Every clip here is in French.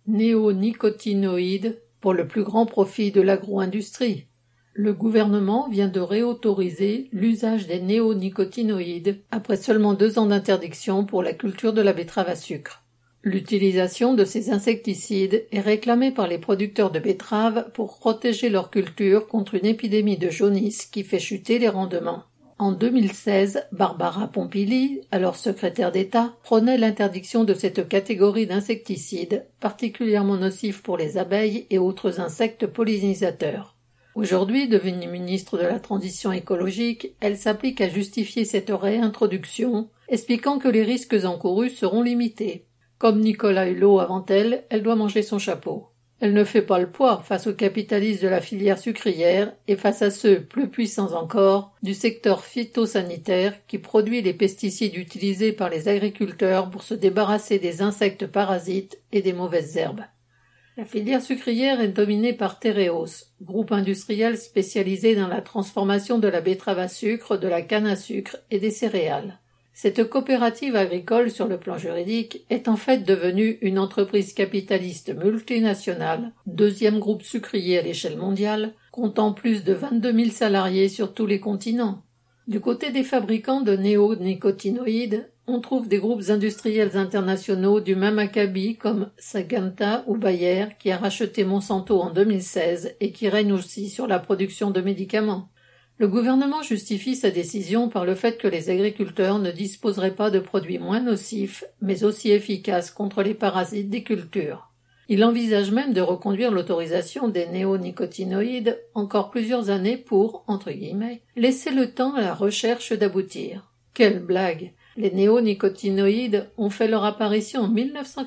néonicotinoïdes pour le plus grand profit de l'agro-industrie. Le gouvernement vient de réautoriser l'usage des néonicotinoïdes après seulement 2 ans d'interdiction pour la culture de la betterave à sucre. L'utilisation de ces insecticides est réclamée par les producteurs de betteraves pour protéger leur culture contre une épidémie de jaunisse qui fait chuter les rendements. En 2016, Barbara Pompili, alors secrétaire d'État, prônait l'interdiction de cette catégorie d'insecticides, particulièrement nocifs pour les abeilles et autres insectes pollinisateurs. Aujourd'hui, devenue ministre de la Transition écologique, elle s'applique à justifier cette réintroduction, expliquant que les risques encourus seront limités. Comme Nicolas Hulot avant elle doit manger son chapeau. Elle ne fait pas le poids face aux capitalistes de la filière sucrière et face à ceux, plus puissants encore, du secteur phytosanitaire qui produit les pesticides utilisés par les agriculteurs pour se débarrasser des insectes parasites et des mauvaises herbes. La filière sucrière est dominée par Tereos, groupe industriel spécialisé dans la transformation de la betterave à sucre, de la canne à sucre et des céréales. Cette coopérative agricole sur le plan juridique est en fait devenue une entreprise capitaliste multinationale, 2e groupe sucrier à l'échelle mondiale, comptant plus de 22 000 salariés sur tous les continents. Du côté des fabricants de néonicotinoïdes, on trouve des groupes industriels internationaux du même acabit comme Syngenta ou Bayer qui a racheté Monsanto en 2016 et qui règne aussi sur la production de médicaments. Le gouvernement justifie sa décision par le fait que les agriculteurs ne disposeraient pas de produits moins nocifs, mais aussi efficaces contre les parasites des cultures. Il envisage même de reconduire l'autorisation des néonicotinoïdes encore plusieurs années pour, entre guillemets, laisser le temps à la recherche d'aboutir. Quelle blague! Les néonicotinoïdes ont fait leur apparition en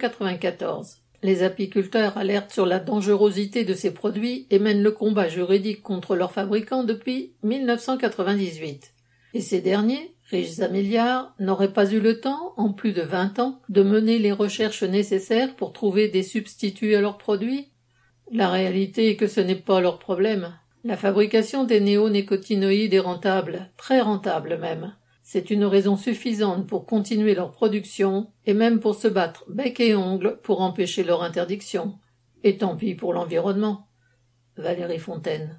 1994. Les apiculteurs alertent sur la dangerosité de ces produits et mènent le combat juridique contre leurs fabricants depuis 1998. Et ces derniers, riches à milliards, n'auraient pas eu le temps, en plus de 20 ans, de mener les recherches nécessaires pour trouver des substituts à leurs produits? La réalité est que ce n'est pas leur problème. La fabrication des néonicotinoïdes est rentable, très rentable même. C'est une raison suffisante pour continuer leur production et même pour se battre bec et ongles pour empêcher leur interdiction. Et tant pis pour l'environnement. Valérie Fontaine.